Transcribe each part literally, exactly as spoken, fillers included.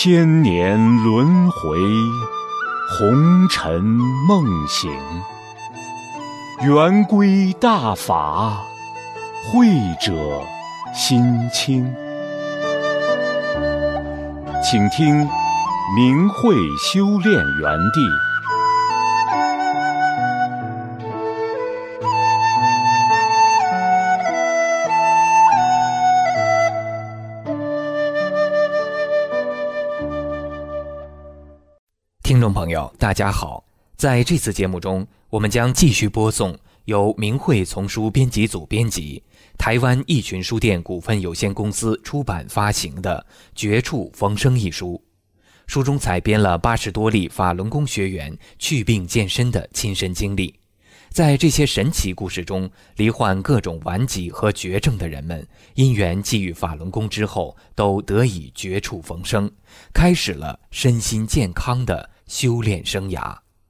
千年轮回，红尘梦醒，圆规大法，慧者心清。请听明慧修炼园地。 听众朋友大家好，在这次节目中，我们将继续播送由明慧丛书编辑组编辑、台湾益群书店股份有限公司出版发行的《绝处逢生》一书。书中采编了八十多例法轮功学员祛病健身的亲身经历。在这些神奇故事中，罹患各种顽疾和绝症的人们，因缘际遇法轮功之后，都得以绝处逢生，开始了身心健康的修炼生涯。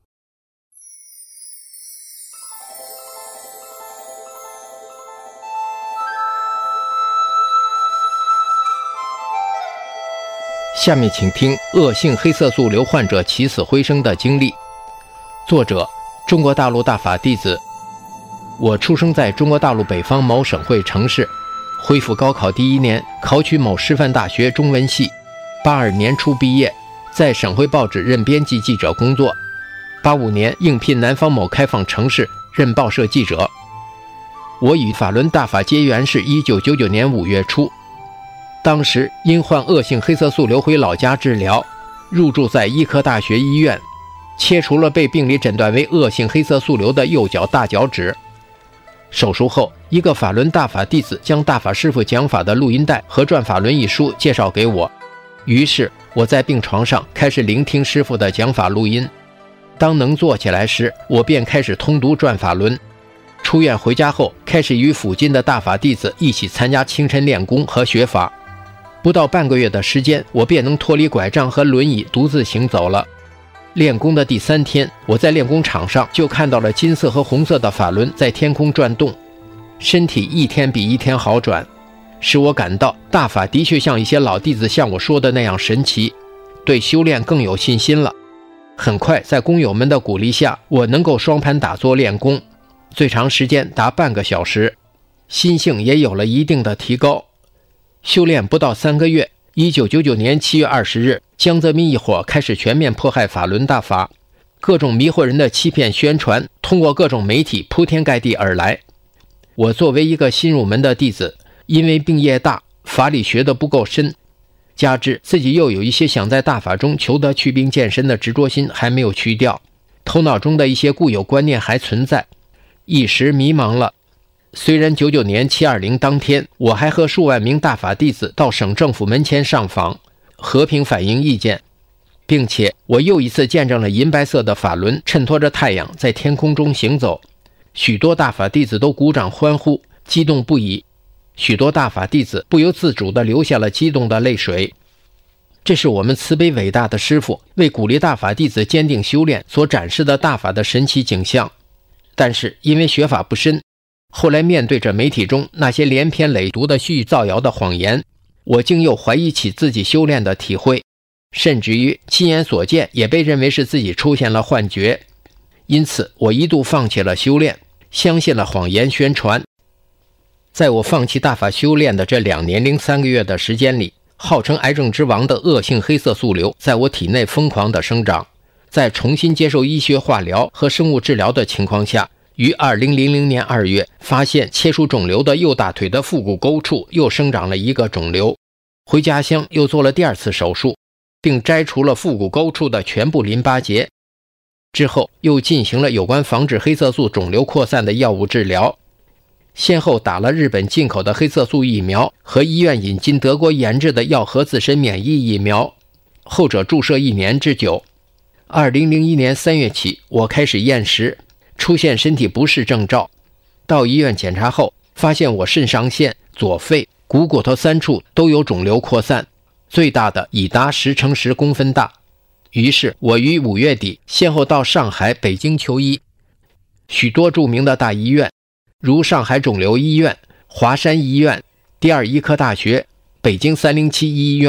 下面请听恶性黑色素瘤患者起死回生的经历。作者：中国大陆大法弟子。我出生在中国大陆北方某省会城市，恢复高考第一年考取某师范大学中文系，八二年初毕业，在省会报纸任编辑记者工作。八五年应聘南方某开放城市任报社记者。我与法轮大法结缘是一九九九年五月初，当时因患恶性黑色素瘤回老家治疗，入住在医科大学医院，切除了被病理诊断为恶性黑色素瘤的右脚大脚趾。手术后，一个法轮大法弟子将大法师父讲法的录音带和《转法轮》一书介绍给我，于是我在病床上开始聆听师父的讲法录音。当能坐起来时，我便开始通读《转法轮》。出院回家后，开始与附近的大法弟子一起参加清晨练功和学法。不到半个月的时间，我便能脱离拐杖和轮椅独自行走了。练功的第三天，我在练功场上就看到了金色和红色的法轮在天空转动，身体一天比一天好转，使我感到大法的确像一些老弟子向我说的那样神奇，对修炼更有信心了。很快，在工友们的鼓励下，我能够双盘打坐练功，最长时间达半个小时，心性也有了一定的提高。修炼不到三个月，一九九九年七月二十日，江泽民一伙开始全面迫害法轮大法，各种迷惑人的欺骗宣传通过各种媒体铺天盖地而来。我作为一个新入门的弟子，因为病业大，法理学得不够深，加之自己又有一些想在大法中求得祛病健身的执着心还没有去掉，头脑中的一些固有观念还存在，一时迷茫了。虽然九九年七二零当天，我还和数万名大法弟子到省政府门前上访，和平反映意见，并且我又一次见证了银白色的法轮衬托着太阳在天空中行走，许多大法弟子都鼓掌欢呼，激动不已，许多大法弟子不由自主地流下了激动的泪水。这是我们慈悲伟大的师父为鼓励大法弟子坚定修炼所展示的大法的神奇景象。但是因为学法不深，后来面对着媒体中那些连篇累牍的絮造谣的谎言，我竟又怀疑起自己修炼的体会，甚至于亲眼所见也被认为是自己出现了幻觉。因此我一度放弃了修炼，相信了谎言宣传。在我放弃大法修炼的这两年零三个月的时间里，号称癌症之王的恶性黑色素瘤在我体内疯狂的生长。在重新接受医学化疗和生物治疗的情况下，于二零零零年二月发现切除肿瘤的右大腿的腹股沟处又生长了一个肿瘤，回家乡又做了第二次手术，并摘除了腹股沟处的全部淋巴结。之后又进行了有关防止黑色素肿瘤扩散的药物治疗，先后打了日本进口的黑色素疫苗和医院引进德国研制的药核自身免疫疫苗，后者注射一年之久。二零零一年三月起，我开始厌食，出现身体不适症兆，到医院检查后，发现我肾上腺、左肺、股骨头三处都有肿瘤扩散，最大的已达十乘十公分大。于是我于五月底先后到上海、北京求医，许多著名的大医院，如上海肿瘤医院、华山医院、第二医科大学、北京三零七医院、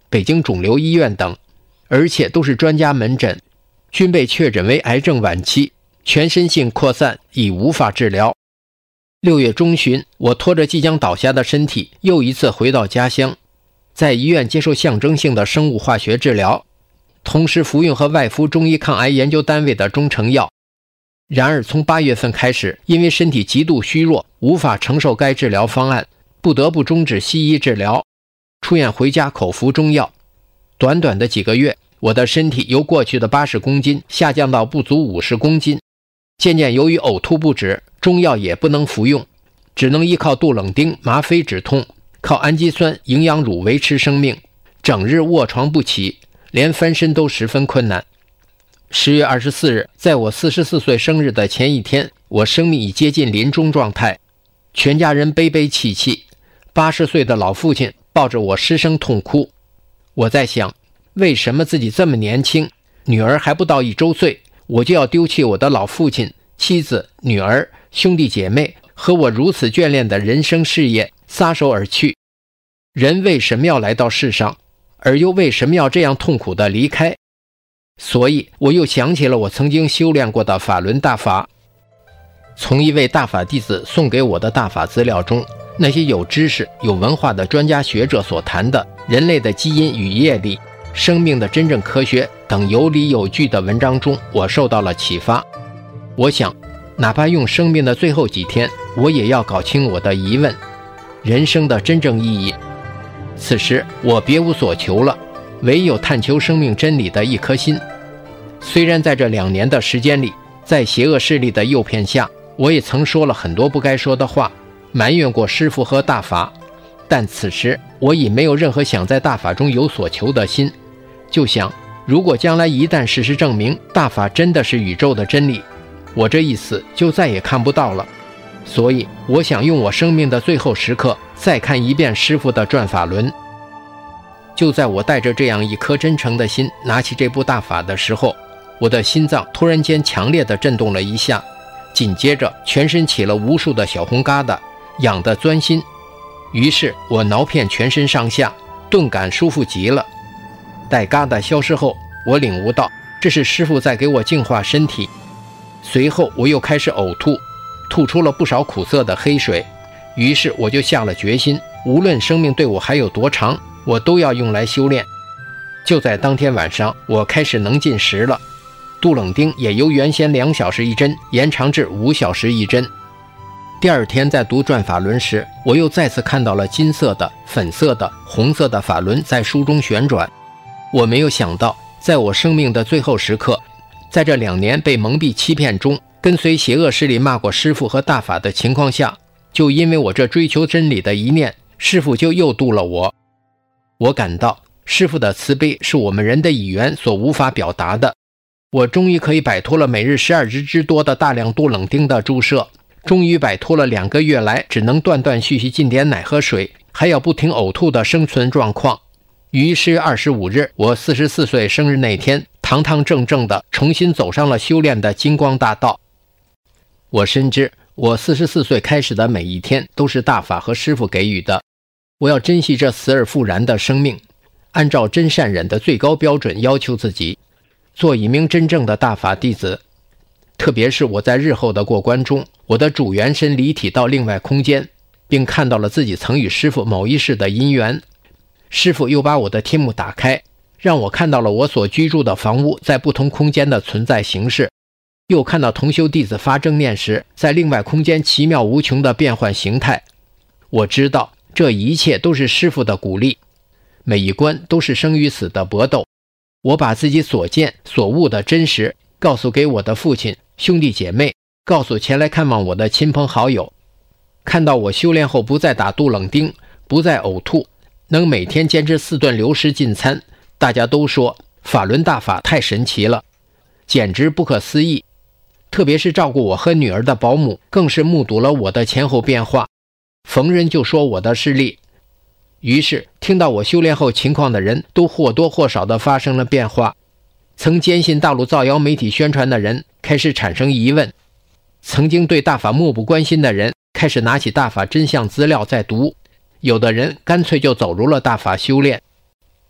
北京肿瘤医院等，而且都是专家门诊，均被确诊为癌症晚期，全身性扩散，已无法治疗。六月中旬，我拖着即将倒下的身体又一次回到家乡，在医院接受象征性的生物化学治疗，同时服用和外敷中医抗癌研究单位的中成药。然而从八月份开始，因为身体极度虚弱，无法承受该治疗方案，不得不终止西医治疗，出院回家口服中药。短短的几个月，我的身体由过去的八十公斤下降到不足五十公斤，渐渐由于呕吐不止，中药也不能服用，只能依靠杜冷丁吗啡止痛，靠氨基酸营养乳维持生命，整日卧床不起，连翻身都十分困难。十月二十四日，在我四十四岁生日的前一天，我生命已接近临终状态，全家人悲悲戚戚，八十岁的老父亲抱着我失声痛哭。我在想，为什么自己这么年轻，女儿还不到一周岁，我就要丢弃我的老父亲、妻子、女儿、兄弟姐妹和我如此眷恋的人生事业，撒手而去？人为什么要来到世上，而又为什么要这样痛苦地离开？所以我又想起了我曾经修炼过的法轮大法。从一位大法弟子送给我的大法资料中，那些有知识有文化的专家学者所谈的人类的基因与业力、生命的真正科学等有理有据的文章中，我受到了启发。我想，哪怕用生命的最后几天，我也要搞清我的疑问，人生的真正意义。此时我别无所求了，唯有探求生命真理的一颗心。虽然在这两年的时间里，在邪恶势力的诱骗下，我也曾说了很多不该说的话，埋怨过师父和大法，但此时我已没有任何想在大法中有所求的心，就想，如果将来一旦事实证明大法真的是宇宙的真理，我这一死就再也看不到了。所以我想用我生命的最后时刻再看一遍师父的转法轮。就在我带着这样一颗真诚的心拿起这部大法的时候，我的心脏突然间强烈地震动了一下，紧接着全身起了无数的小红疙瘩，痒得钻心。于是我挠遍全身上下，顿感舒服极了。待疙瘩消失后，我领悟到这是师父在给我净化身体。随后我又开始呕吐，吐出了不少苦涩的黑水。于是我就下了决心，无论生命对我还有多长，我都要用来修炼。就在当天晚上，我开始能进食了，杜冷丁也由原先两小时一针延长至五小时一针。第二天在读转法轮时，我又再次看到了金色的、粉色的、红色的法轮在书中旋转。我没有想到，在我生命的最后时刻，在这两年被蒙蔽欺骗中，跟随邪恶势力骂过师父和大法的情况下，就因为我这追求真理的一念，师父就又度了我。我感到师父的慈悲是我们人的语言所无法表达的。我终于可以摆脱了每日十二支之多的大量杜冷丁的注射，终于摆脱了两个月来只能断断续续进点奶和水，还要不停呕吐的生存状况。于十月二十五日，我四十四岁生日那天，堂堂正正地重新走上了修炼的金光大道。我深知，我四十四岁开始的每一天都是大法和师父给予的。我要珍惜这死而复燃的生命，按照真善忍的最高标准要求自己，做一名真正的大法弟子。特别是我在日后的过关中，我的主元神离体到另外空间，并看到了自己曾与师父某一世的因缘。师父又把我的天幕打开，让我看到了我所居住的房屋在不同空间的存在形式，又看到同修弟子发正念时在另外空间奇妙无穷的变换形态。我知道这一切都是师父的鼓励，每一关都是生与死的搏斗。我把自己所见所悟的真实告诉给我的父亲、兄弟姐妹，告诉前来看望我的亲朋好友。看到我修炼后不再打杜冷丁，不再呕吐，能每天坚持四顿流食进餐，大家都说法轮大法太神奇了，简直不可思议。特别是照顾我和女儿的保姆，更是目睹了我的前后变化，逢人就说我的视力。于是听到我修炼后情况的人都或多或少地发生了变化。曾坚信大陆造谣媒体宣传的人开始产生疑问，曾经对大法漠不关心的人开始拿起大法真相资料在读，有的人干脆就走入了大法修炼。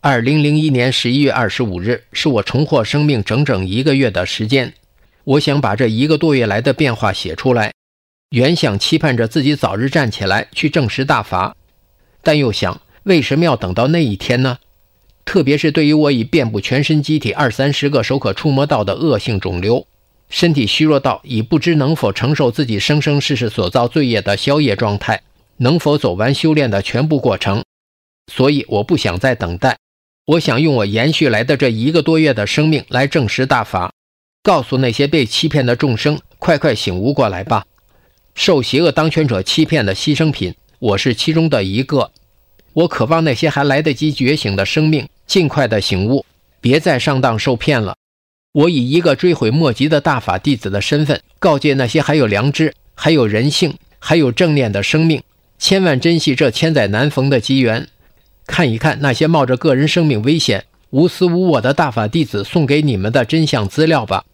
二零零一年十一月二十五日是我重获生命整整一个月的时间，我想把这一个多月来的变化写出来，原想期盼着自己早日站起来去证实大法，但又想为什么要等到那一天呢？特别是对于我已遍布全身机体二三十个手可触摸到的恶性肿瘤，身体虚弱到已不知能否承受自己生生世世所造罪业的消业状态，能否走完修炼的全部过程。所以我不想再等待，我想用我延续来的这一个多月的生命来证实大法，告诉那些被欺骗的众生，快快醒悟过来吧。受邪恶当权者欺骗的牺牲品，我是其中的一个。我渴望那些还来得及觉醒的生命尽快的醒悟，别再上当受骗了。我以一个追悔莫及的大法弟子的身份，告诫那些还有良知、还有人性、还有正念的生命，千万珍惜这千载难逢的机缘。看一看那些冒着个人生命危险、无私无我的大法弟子送给你们的真相资料吧。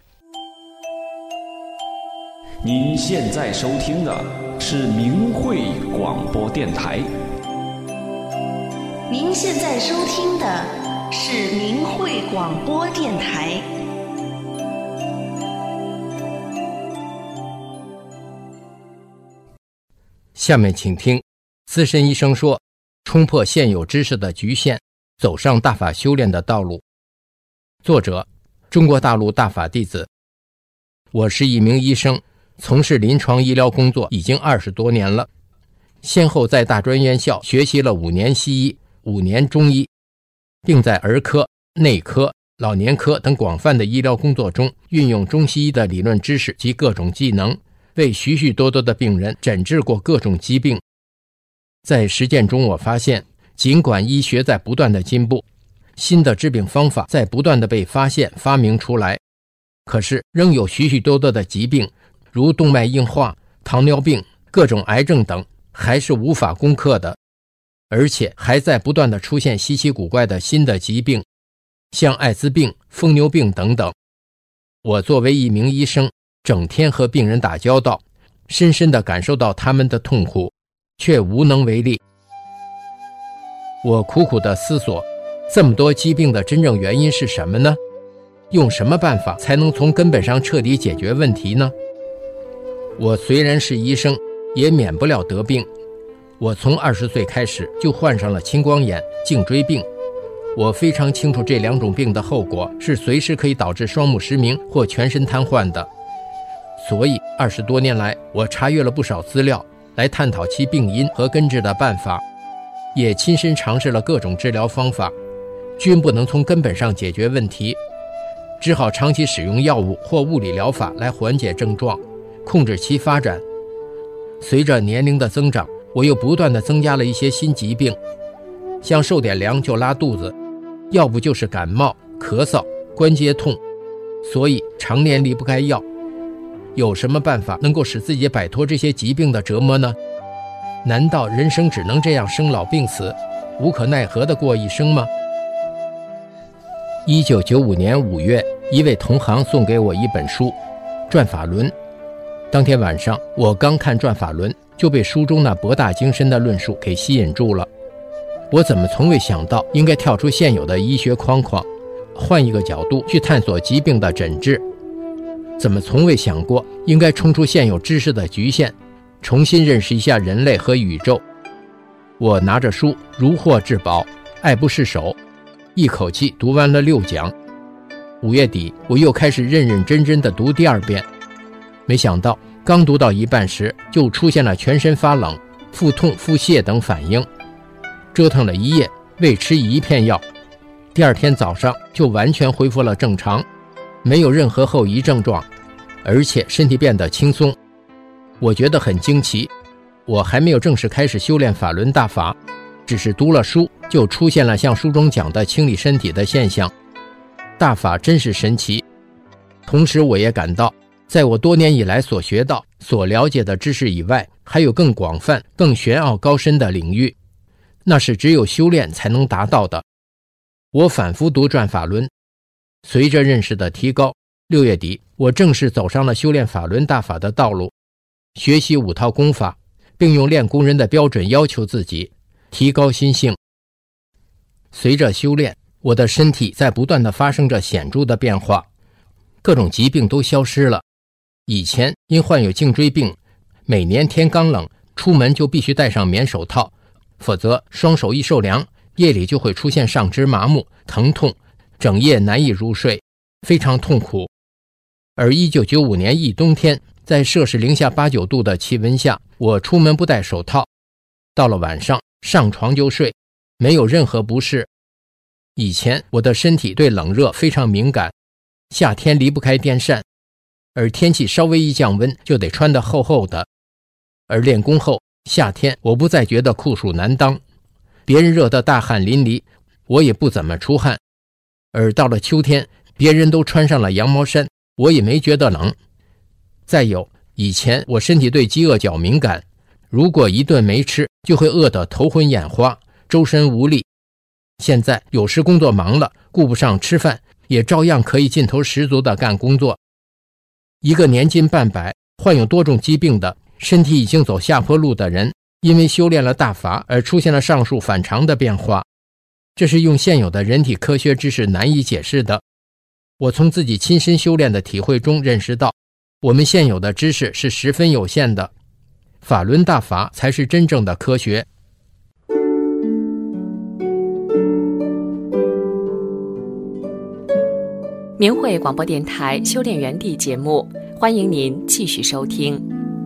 您现在收听的是明慧广播电台。 您现在收听的是明慧广播电台。 下面请听资深医生说，冲破现有知识的局限，走上大法修炼的道路。作者：中国大陆大法弟子。我是一名医生，从事临床医疗工作已经二十多年了，先后在大专院校学习了五年西医、五年中医，并在儿科、内科、老年科等广泛的医疗工作中运用中西医的理论知识及各种技能，为许许多多的病人诊治过各种疾病。在实践中，我发现尽管医学在不断的进步，新的治病方法在不断的被发现发明出来，可是仍有许许多多的疾病，如动脉硬化、糖尿病、各种癌症等，还是无法攻克的，而且还在不断的出现稀奇古怪的新的疾病，像艾滋病、疯牛病等等。我作为一名医生，整天和病人打交道，深深地感受到他们的痛苦，却无能为力。我苦苦地思索，这么多疾病的真正原因是什么呢？用什么办法才能从根本上彻底解决问题呢？我虽然是医生，也免不了得病。我从二十岁开始就患上了青光眼、颈椎病。我非常清楚这两种病的后果是随时可以导致双目失明或全身瘫痪的。所以二十多年来，我查阅了不少资料，来探讨其病因和根治的办法，也亲身尝试了各种治疗方法，均不能从根本上解决问题，只好长期使用药物或物理疗法来缓解症状，控制其发展。随着年龄的增长，我又不断地增加了一些新疾病，像受点凉就拉肚子，要不就是感冒、咳嗽、关节痛，所以常年离不开药。有什么办法能够使自己摆脱这些疾病的折磨呢？难道人生只能这样生老病死，无可奈何地过一生吗？一九九五年五月，一位同行送给我一本书《转法轮》。当天晚上，我刚看《转法轮》，就被书中那博大精深的论述给吸引住了。我怎么从未想到应该跳出现有的医学框框，换一个角度去探索疾病的诊治？怎么从未想过应该冲出现有知识的局限，重新认识一下人类和宇宙？我拿着书如获至宝，爱不释手，一口气读完了六讲。五月底，我又开始认认真真地读第二遍。没想到刚读到一半时，就出现了全身发冷、腹痛、腹泻等反应。折腾了一夜，未吃一片药，第二天早上就完全恢复了正常，没有任何后遗症状，而且身体变得轻松。我觉得很惊奇，我还没有正式开始修炼法轮大法，只是读了书就出现了像书中讲的清理身体的现象。大法真是神奇。同时我也感到，在我多年以来所学到、所了解的知识以外，还有更广泛、更玄奥高深的领域，那是只有修炼才能达到的。我反复读转法轮，随着认识的提高，六月底我正式走上了修炼法轮大法的道路，学习五套功法，并用练功人的标准要求自己，提高心性。 随着修炼，我的身体在不断地发生着显著的变化，各种疾病都消失了。以前因患有颈椎病，每年天刚冷，出门就必须戴上棉手套，否则双手一受凉，夜里就会出现上肢麻木、疼痛，整夜难以入睡，非常痛苦。而一九九五年一冬天，在摄氏零下八九度的气温下，我出门不戴手套，到了晚上上床就睡，没有任何不适。以前我的身体对冷热非常敏感，夏天离不开电扇，而天气稍微一降温就得穿得厚厚的。而练功后，夏天我不再觉得酷暑难当，别人热得大汗淋漓，我也不怎么出汗。而到了秋天，别人都穿上了羊毛衫，我也没觉得冷。再有，以前我身体对饥饿较敏感，如果一顿没吃，就会饿得头昏眼花，周身无力。现在有时工作忙了，顾不上吃饭，也照样可以劲头十足地干工作。一个年近半百、患有多种疾病的、身体已经走下坡路的人，因为修炼了大法而出现了上述反常的变化，这是用现有的人体科学知识难以解释的。我从自己亲身修炼的体会中认识到，我们现有的知识是十分有限的，法轮大法才是真正的科学。 明慧广播电台修炼园地节目，欢迎您继续收听。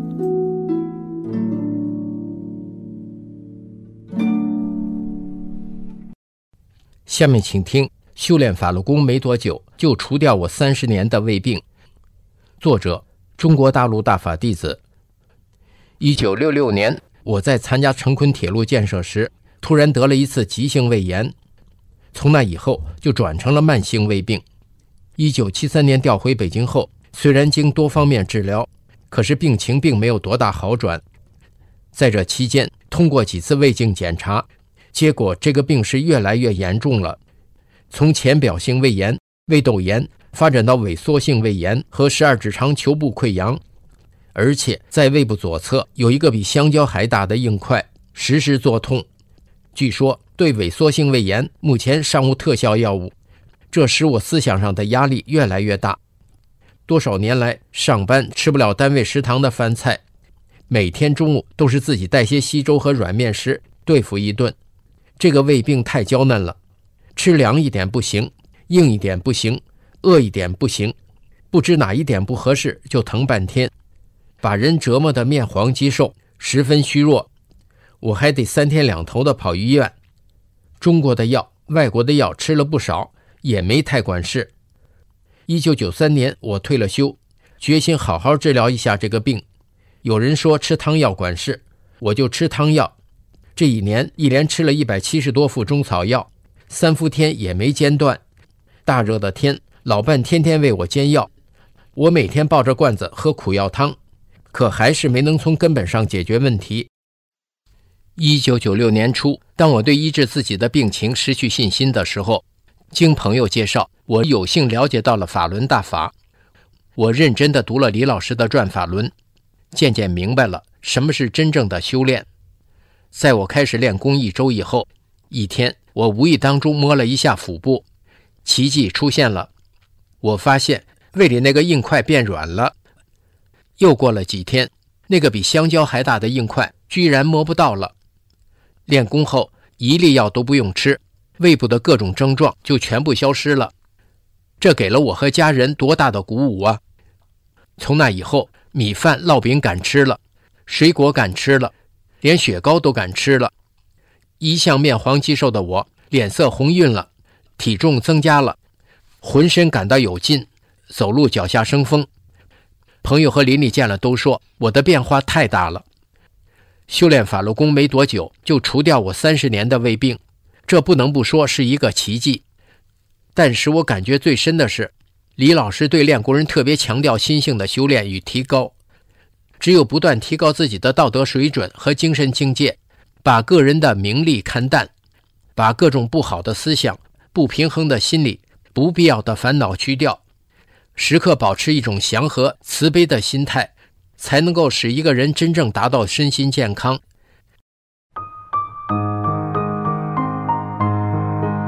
下面请听修炼法轮功没多久就除掉我三十年的胃病。作者：中国大陆大法弟子。一九六六年，我在参加成昆铁路建设时，突然得了一次急性胃炎，从那以后就转成了慢性胃病。一九七三年调回北京后，虽然经多方面治疗，可是病情并没有多大好转。在这期间，通过几次胃镜检查，结果这个病是越来越严重了，从浅表性胃炎、胃窦炎发展到萎缩性胃炎和十二指肠球部溃疡，而且在胃部左侧有一个比香蕉还大的硬块，时时作痛。据说对萎缩性胃炎目前尚无特效药物，这使我思想上的压力越来越大。多少年来，上班吃不了单位食堂的饭菜，每天中午都是自己带些稀粥和软面食对付一顿。这个胃病太娇嫩了，吃凉一点不行，硬一点不行，饿一点不行，不知哪一点不合适就疼半天，把人折磨得面黄肌瘦，十分虚弱。我还得三天两头的跑医院，中国的药、外国的药吃了不少，也没太管事。一九九三年我退了休，决心好好治疗一下这个病。有人说吃汤药管事，我就吃汤药。这一年一连吃了一百七十多副中草药，三伏天也没间断。大热的天，老伴天天为我煎药，我每天抱着罐子喝苦药汤，可还是没能从根本上解决问题。一九九六年初，当我对医治自己的病情失去信心的时候，经朋友介绍，我有幸了解到了法轮大法。我认真地读了李老师的转法轮，渐渐明白了什么是真正的修炼。在我开始练功一周以后，一天我无意当中摸了一下腹部，奇迹出现了，我发现胃里那个硬块变软了。又过了几天，那个比香蕉还大的硬块居然摸不到了。练功后一粒药都不用吃，胃部的各种症状就全部消失了，这给了我和家人多大的鼓舞啊！从那以后，米饭、烙饼敢吃了，水果敢吃了，连雪糕都敢吃了。一向面黄肌瘦的我，脸色红晕了，体重增加了，浑身感到有劲，走路脚下生风。朋友和邻里见了都说我的变化太大了。修炼法轮功没多久，就除掉我三十年的胃病，这不能不说是一个奇迹。但使我感觉最深的是，李老师对练功人特别强调心性的修炼与提高。只有不断提高自己的道德水准和精神境界，把个人的名利看淡，把各种不好的思想、不平衡的心理、不必要的烦恼去掉，时刻保持一种祥和、慈悲的心态，才能够使一个人真正达到身心健康。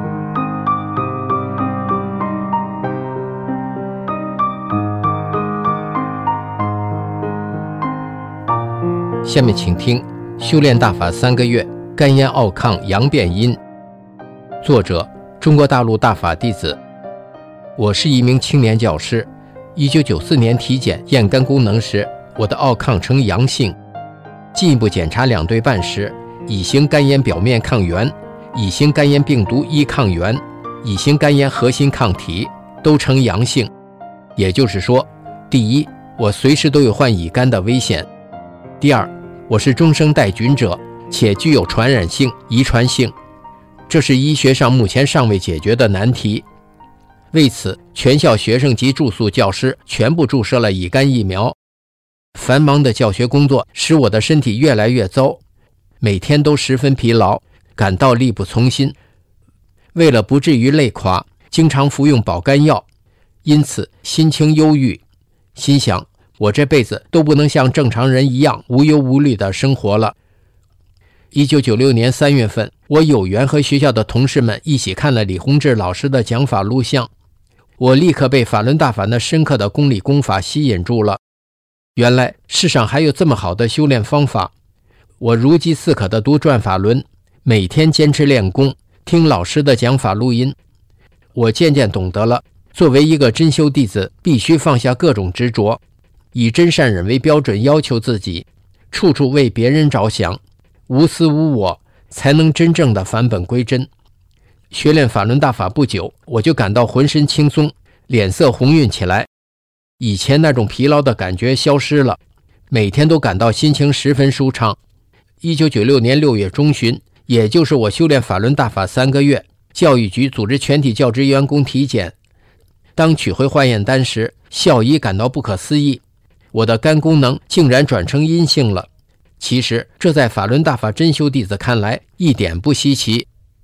下面请听修炼大法三个月，肝炎奥抗阳变阴。作者中国大陆大法弟子。我是一名青年教师，一九九四年体检验肝功能时，我的奥抗呈阳性。进一步检查两对半时，乙型肝炎表面抗原、乙型肝炎病毒一抗原、乙型肝炎核心抗体都呈阳性。也就是说，第一，我随时都有患乙肝的危险；第二，我是终生带菌者，且具有传染性、遗传性，这是医学上目前尚未解决的难题。为此，全校学生及住宿教师全部注射了乙肝疫苗。繁忙的教学工作使我的身体越来越糟，每天都十分疲劳，感到力不从心。为了不至于累垮，经常服用保肝药，因此心情忧郁，心想我这辈子都不能像正常人一样无忧无虑地生活了。一九九六年三月份，我有缘和学校的同事们一起看了李洪志老师的讲法录像，我立刻被法轮大法那深刻的功理功法吸引住了。原来世上还有这么好的修炼方法，我如饥似渴地读转法轮，每天坚持练功，听老师的讲法录音。我渐渐懂得了，作为一个真修弟子，必须放下各种执着，以真善忍为标准要求自己，处处为别人着想，无私无我，才能真正的返本归真。学练法轮大法不久，我就感到浑身轻松，脸色红晕起来，以前那种疲劳的感觉消失了，每天都感到心情十分舒畅。一九九六年六月中旬，也就是我修炼法轮大法三个月，教育局组织全体教职员工体检。当取回化验单时，校医感到不可思议，我的肝功能竟然转成阴性了。其实这在法轮大法真修弟子看来一点不稀奇。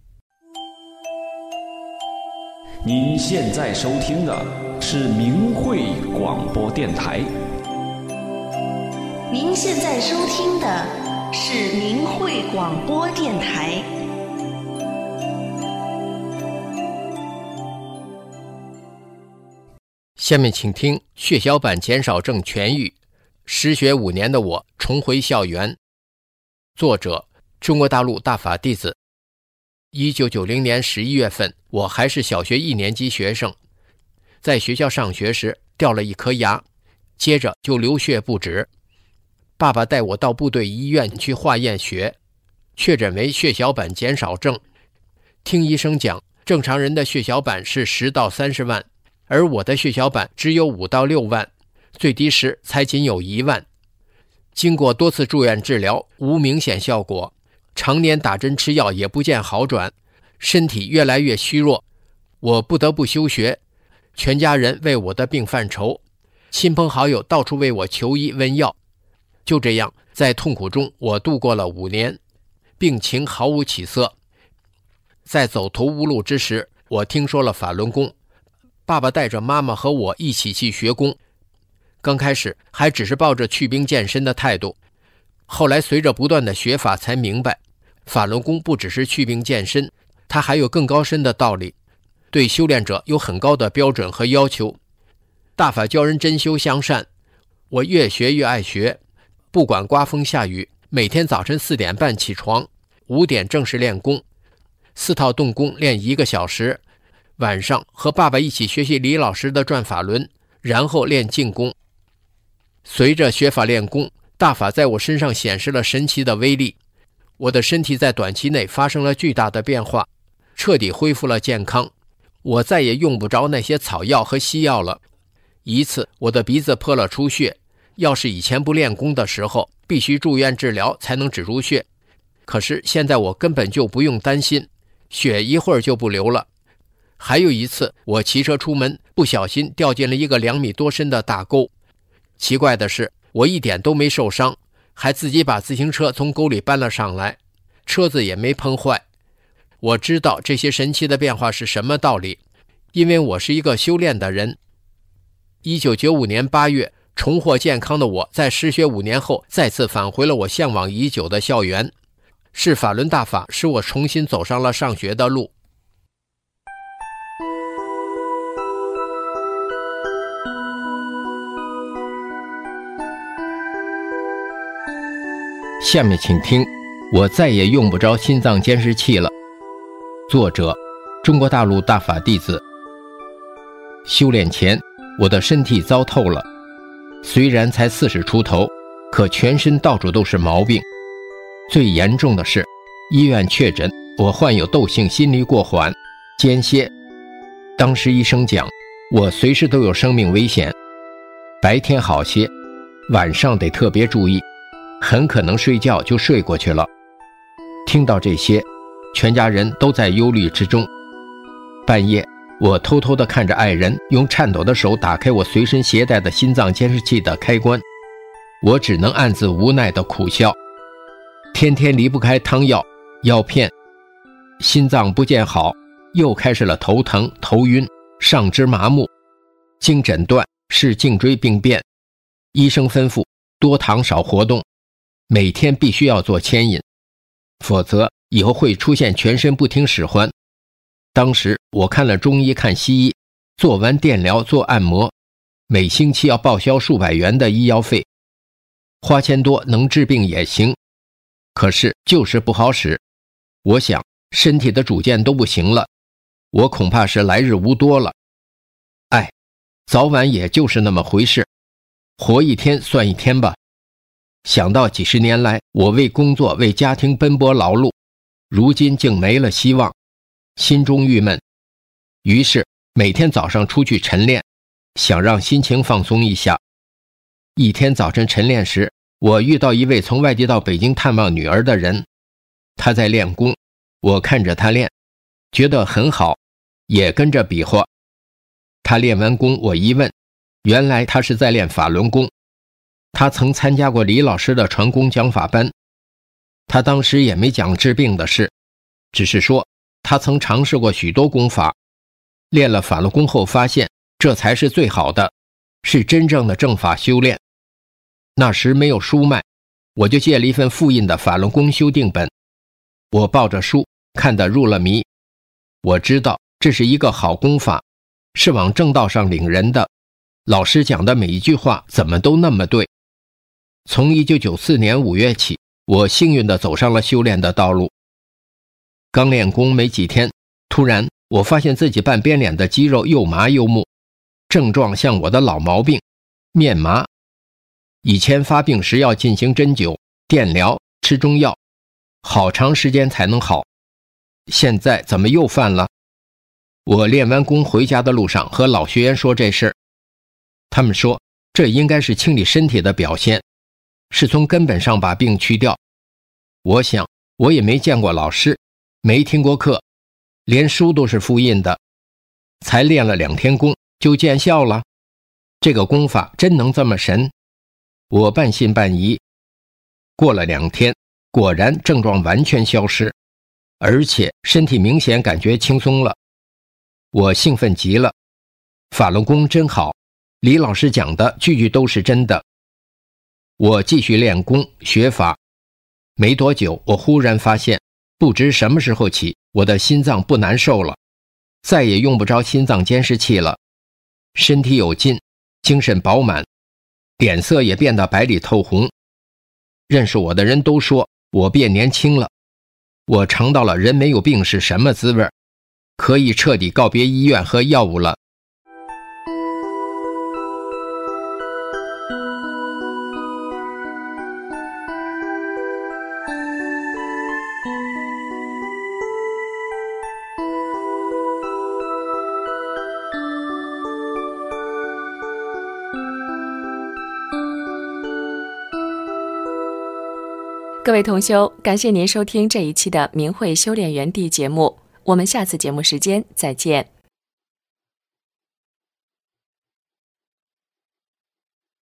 您现在收听的是明慧广播电台。 您现在收听的是明慧广播电台。 下面请听血小板减少症痊愈，失学五年的我重回校园。作者中国大陆大法弟子。一九九零年十一月份，我还是小学一年级学生，在学校上学时掉了一颗牙，接着就流血不止。爸爸带我到部队医院去化验血，确诊为血小板减少症。听医生讲，正常人的血小板是十到三十万，而我的血小板只有五到六万，最低时才仅有一万。经过多次住院治疗，无明显效果，常年打针吃药也不见好转，身体越来越虚弱，我不得不休学。全家人为我的病犯愁，亲朋好友到处为我求医问药。就这样，在痛苦中我度过了五年，病情毫无起色。在走投无路之时，我听说了法轮功，爸爸带着妈妈和我一起去学功。刚开始还只是抱着去兵健身的态度，后来随着不断的学法才明白，法轮功不只是去兵健身，它还有更高深的道理，对修炼者有很高的标准和要求。大法教人真修向善，我越学越爱学，不管刮风下雨，每天早晨四点半起床，五点正式练功，四套动功练一个小时，晚上和爸爸一起学习李老师的转法轮，然后练静功。随着学法练功，大法在我身上显示了神奇的威力，我的身体在短期内发生了巨大的变化，彻底恢复了健康。我再也用不着那些草药和西药了。一次我的鼻子破了出血，要是以前不练功的时候，必须住院治疗才能止住血，可是现在我根本就不用担心，血一会儿就不流了。还有一次，我骑车出门，不小心掉进了一个两米多深的大沟。奇怪的是，我一点都没受伤，还自己把自行车从沟里搬了上来，车子也没碰坏。我知道这些神奇的变化是什么道理，因为我是一个修炼的人。一九九五年八月，重获健康的我在失学五年后再次返回了我向往已久的校园。是法轮大法使我重新走上了上学的路。 下面请听，我再也用不着心脏监视器了。作者：中国大陆大法弟子。修炼前，我的身体糟透了，虽然才四十出头，可全身到处都是毛病。最严重的是，医院确诊我患有窦性心律过缓、间歇。当时医生讲，我随时都有生命危险，白天好些，晚上得特别注意，很可能睡觉就睡过去了。听到这些，全家人都在忧虑之中。半夜，我偷偷地看着爱人用颤抖的手打开我随身携带的心脏监视器的开关，我只能暗自无奈地苦笑。天天离不开汤药、药片，心脏不见好，又开始了头疼、头晕、上肢麻木。经诊断是颈椎病变，医生吩咐多躺少活动，每天必须要做牵引，否则以后会出现全身不听使唤。当时我看了中医看西医，做完电疗做按摩，每星期要报销数百元的医药费，花钱多能治病也行，可是就是不好使。我想身体的主见都不行了，我恐怕是来日无多了。哎，早晚也就是那么回事，活一天算一天吧。想到几十年来我为工作为家庭奔波劳碌，如今竟没了希望，心中郁闷。于是每天早上出去晨练，想让心情放松一下。一天早晨晨练时，我遇到一位从外地到北京探望女儿的人，他在练功，我看着他练，觉得很好，也跟着比划。他练完功，我一问，原来他是在练法轮功。他曾参加过李老师的传功讲法班，他当时也没讲治病的事，只是说他曾尝试过许多功法，练了法轮功后发现这才是最好的，是真正的正法修炼。那时没有书卖，我就借了一份复印的法轮功修订本，我抱着书看得入了迷。我知道这是一个好功法，是往正道上领人的，老师讲的每一句话怎么都那么对。从一九九四年五月起，我幸运地走上了修炼的道路。刚练功没几天，突然我发现自己半边脸的肌肉又麻又木，症状像我的老毛病，面麻。以前发病时要进行针灸、电疗、吃中药，好长时间才能好，现在怎么又犯了？我练完功回家的路上和老学员说这事儿，他们说这应该是清理身体的表现，是从根本上把病去掉。我想我也没见过老师，没听过课，连书都是复印的，才练了两天功就见效了，这个功法真能这么神？我半信半疑。过了两天，果然症状完全消失，而且身体明显感觉轻松了。我兴奋极了，法轮功真好，李老师讲的句句都是真的。我继续练功学法，没多久我忽然发现，不知什么时候起，我的心脏不难受了，再也用不着心脏监视器了，身体有劲，精神饱满，脸色也变得白里透红。认识我的人都说我变年轻了，我尝到了人没有病是什么滋味，可以彻底告别医院和药物了。 各位同修，感谢您收听这一期的明慧修炼园地节目，我们下次节目时间再见。